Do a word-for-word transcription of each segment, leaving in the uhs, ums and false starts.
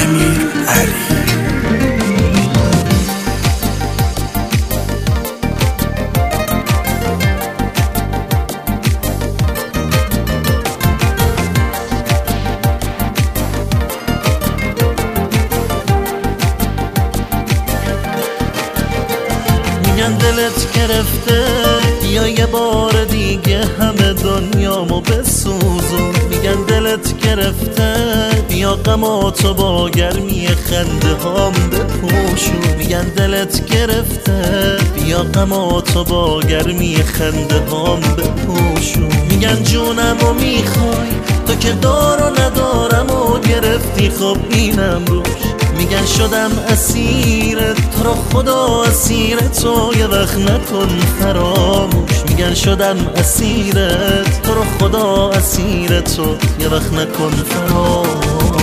امیر علی. میگن دلت گرفته یا یه بار دیگه همه دنیامو بسوزون. میگن دلت گرفته یا غماتو با گرمی خنده هام بپوشون. میگن دلت گرفته یا غماتو با گرمی خنده هام بپوشون. میگن جونمو میخوای تو که دار و ندارم و گرفتی، خب اینم روش. میگن شدم اسیرت تو رو خدا اسیر تو یه وقت نکن فراموش. میگن شدم اسیرت تو رو خدا اسیر تو یه وقت نکن فراموش.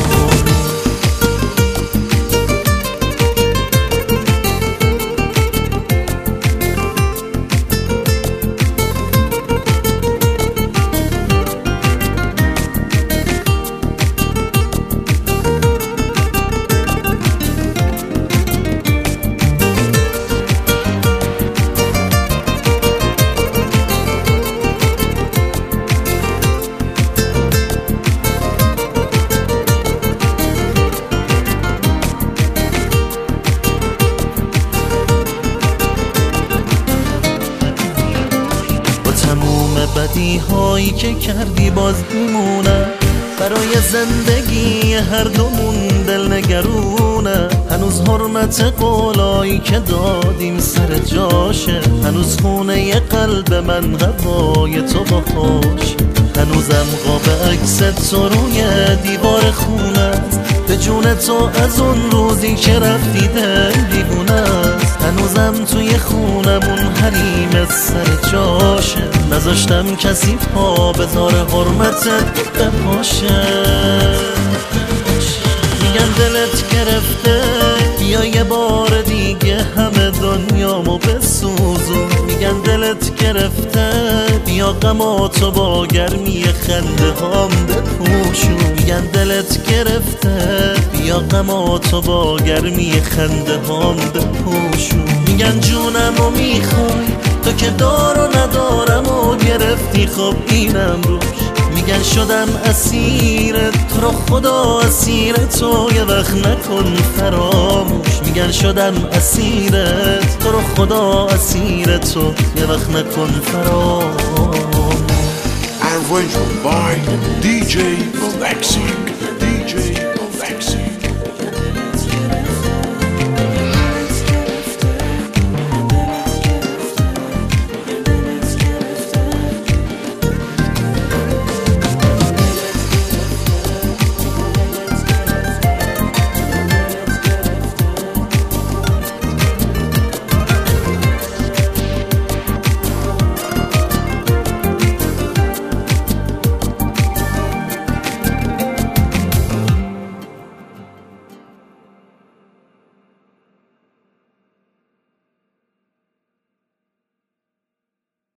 بدی هایی که کردی باز میمونه برای زندگی هر دومون دل نگرونه. هنوز حرمت قولایی که دادیم سر جاشه، هنوز خونه قلب من غذای تو باهاش. هنوزم قاب عکس تو روی دیوار خونه، به جون تو از اون روزی که رفتی دل دیوونه است. هنوزم توی خونمون حریم سر جاشه، نذاشتم کسی پا بذار حرمتت بپاشه. میگن دلت گرفته یا یه بار دیگه همه دنیامو بسوزون. میگن دلت گرفته یا غماتو با گرمی خنده هام بپوشون. میگن دلت گرفته یا غماتو با گرمی خنده هام بپوشون. میگن جونمو میخوای تو که دار و ندارم و گرفتی، خب اینم روش. میگن شدم اسیرت تو رو خدا اسیر تو یه وقت نکن فراموش. میگن شدم اسیرت تو رو خدا اسیر تو یه وقت نکن فراموش. Arranged by دی جی Relaxing.